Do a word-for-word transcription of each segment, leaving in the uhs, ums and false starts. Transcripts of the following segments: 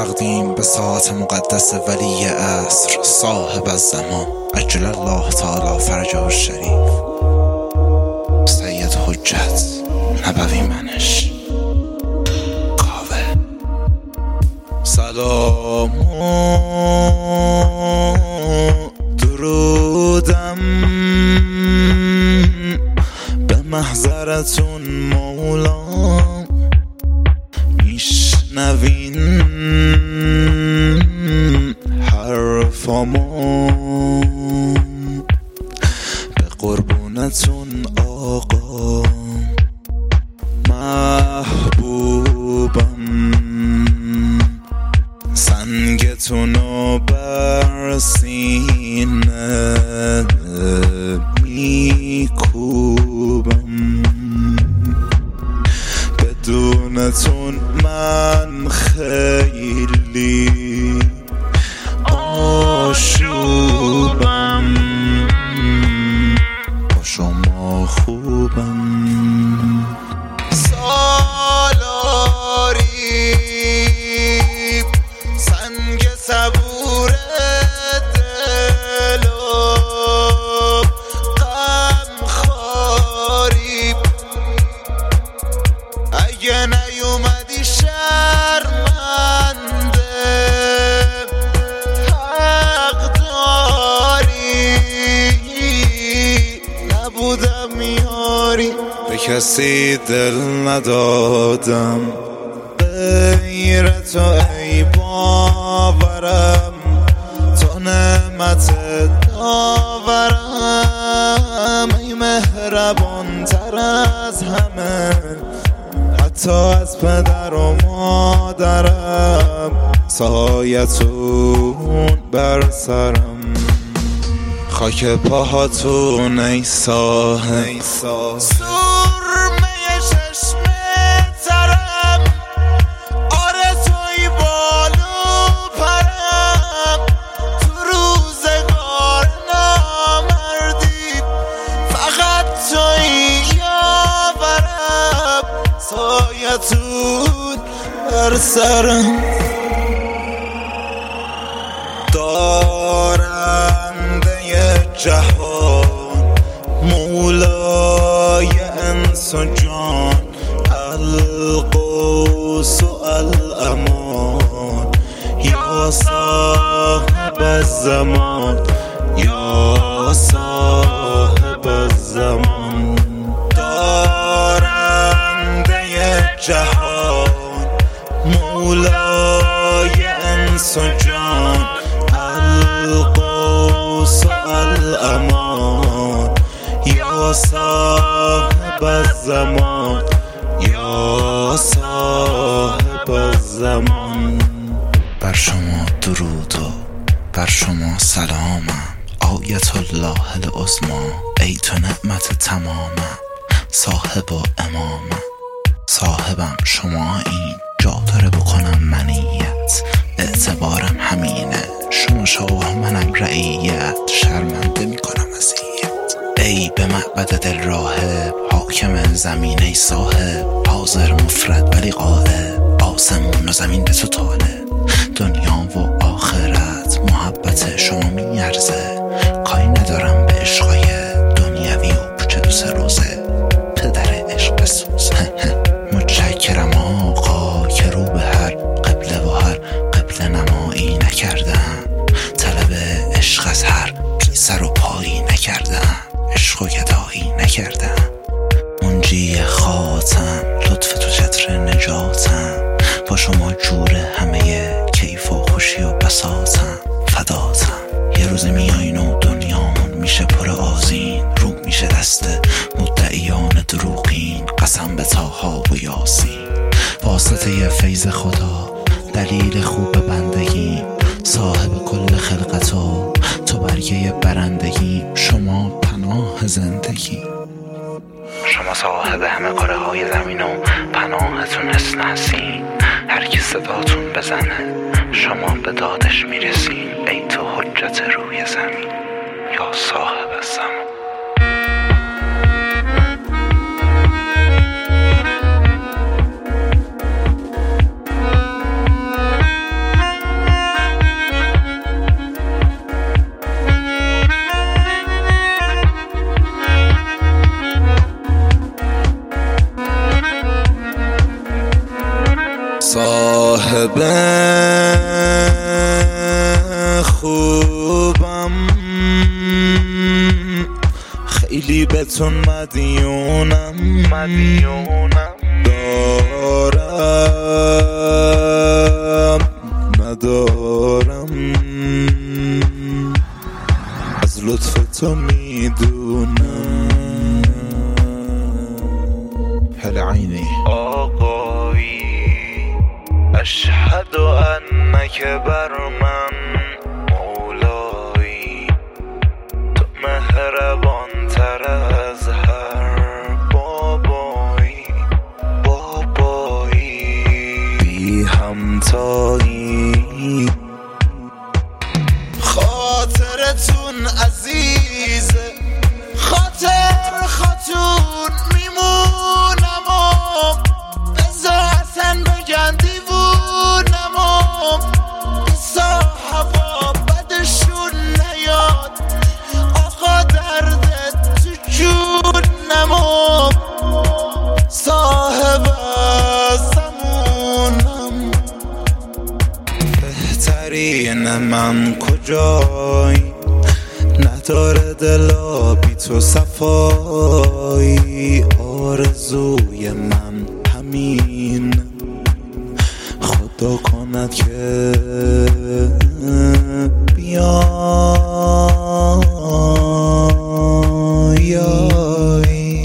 تقدیم به ساعت مقدس ولی عصر صاحب الزمان عجل الله تعالی فرجه الشریف سید حجت نبوی منش کاوه. سلام و درودم به محضرتون مولا، میشنوین حرفامو، به قربونتون آقا محبوبم، سنگتونو بر سینه میکوبم، بدونتون من خیلی آشوبم، با شما خوبم. سالاری سنگ صبور دل و غم خاری، اگه نیومدی شرمنده حق داری، نبودم میاری به کسی دل ندادم غیر تو ای باورم، تو نعمت داورم، ای مهربان تر از همه حتی از پدر و مادرم، سایتون بر سرم، خاک پاهاتون ای صاحب سرمه چشم ترم، آرزوی بالو پرم، تو روزگار نامردی فقط توی یاورم، سایتون بر سرم. دارنده جهان مولای انس و جان، القوس و الامان، یا صاحب الزمان یا صاحب الزمان. دارنده جهان مولای انس و جان، القوس و الامان، یا صاحب الزمان یا صاحب الزمان. بر شما درود و بر شما سلامم، آیت الله العظمی، ای تو نعمت تمامم، صاحب و امامم، صاحبم شما این جا داره بکنم منیت، اعتبارم همینه شما شاه منم رعیت، شرمنده میکنم ازیت، ای به معبد دل راهب، حاکم زمین ای صاحب، حاضر مفرد ولی غائب، آسمون و زمین به تو طالب، دنیا و آخرت محبت شما میارزه، کاری ندارم به عشقای دنیوی و پوچه دو سه روزه، پدر عشق بسوزه. متشکرم آقا که رو به هر قبله و هر قبله نمایی نکردم، طلب عشق از هر بی سر و پایی نکردم، عشق و گدایی نکردم، منجی خاتم لطف تو چتر نجاتم، با شما جور همه کیف و خوشی و بساطم، فداتم. یه روز میایین و دنیامون میشه پر آذین، رو میشه دست مدعیان دروغین، قسم به طاها و یاسین، واسطه فیض خدا دلیل خوب بندگی، صاحب کل خلقت و تو برگه برندگی، شما پناه زندگی، شما صاحب همه کاره های زمین و پناهتون حسن حسین، هر کی صداتون بزنه شما به دادش میرسین، ای تو حجت روی زمین یا صاحب الزمان. صاحب خوبم خیلی بهتون مدیونم مدیونم دارم ندارم از لطف تو میدونم هل عینی آقایی اشهد انک بر من مولایی تو مهربان تر از هر بابایی بابایی بی همتایی خاطرتون عزیزه خاطر خاتون میمونم و بزا حسن بگن دیوونم و بسا هوا بدشون نیاد آقا دردت تو جونم و صاحب زمونم بهترین من کجایی نداره دلا بی تو صفایی آرزوی من همین خدا کند که بیایی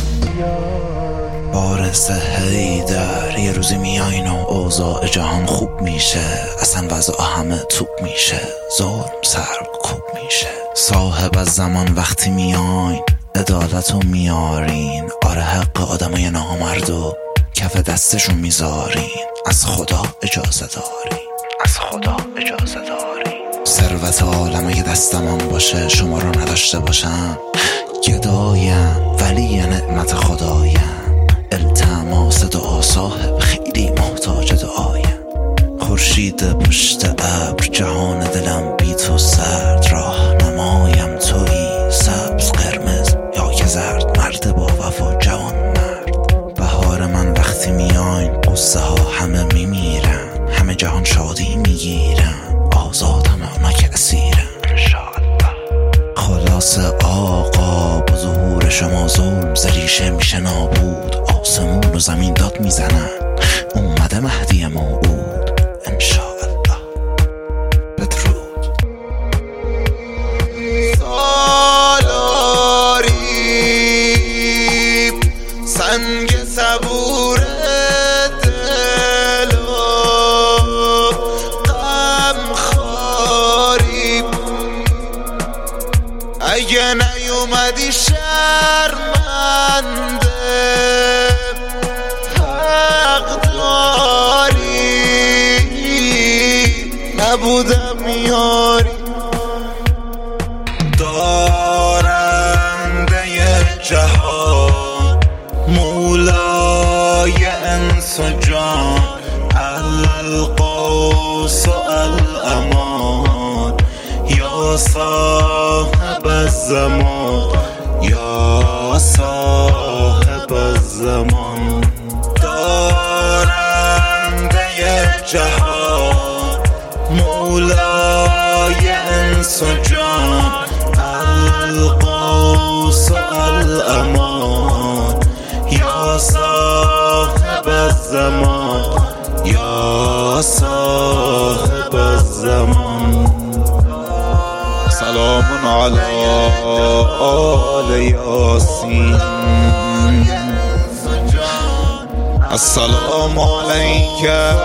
بارز حیدر یه روزی میاین و اوضاع جهان خوب میشه اصلا وضع همه توپ میشه ظلم سر کوب میشه صاحب از زمان وقتی میاین عدالتو میارین آره حق آدمای نامردو کف دستشون میذارین از خدا اجازه دارین از خدا اجازه دارین ثروت عالم اگه دستمان باشه شما رو نداشته باشم گدایم ولی نعمت خدایم التماس دعا صاحب خیلی محتاج دعایم خورشید پشت ابر جهان دلم بی تو سرد راه نمایم تویی سبز قرمز یا که زرد مرد با وفا جوان مرد بهار من وقتی میاین قصه ها همه میمیرن همه جهان شادی میگیرن آزاد همه اونا که اسیرن انشاءالله خلاص آقا با ظهور شما ظلم زریشه میشه نابود آسمون و زمین داد میزنن اومده مهدی موعود انشاءالله بدرود سالاری سنگ صبور دل و غم خاری اگه نیومدی شرمنده نبودم یاری دارنده جهان مولای انس و جان القوس و الامان یا صاحب الزمان یا صاحب الزمان دارنده جهان مولای انس و جان القوس و الامان یا صاحب الزمان یا صاحب الزمان سلام علی آل یاسین السلام علیک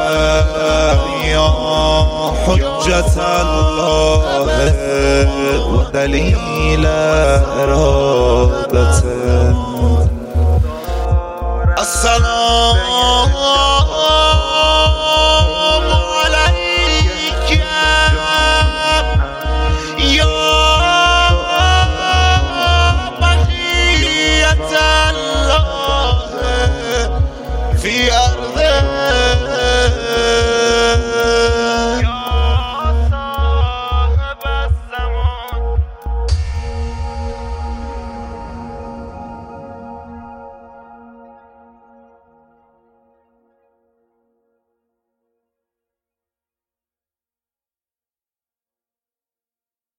یا حجت الله و دلیل ارادته السلام علیک یا بقیت الله فی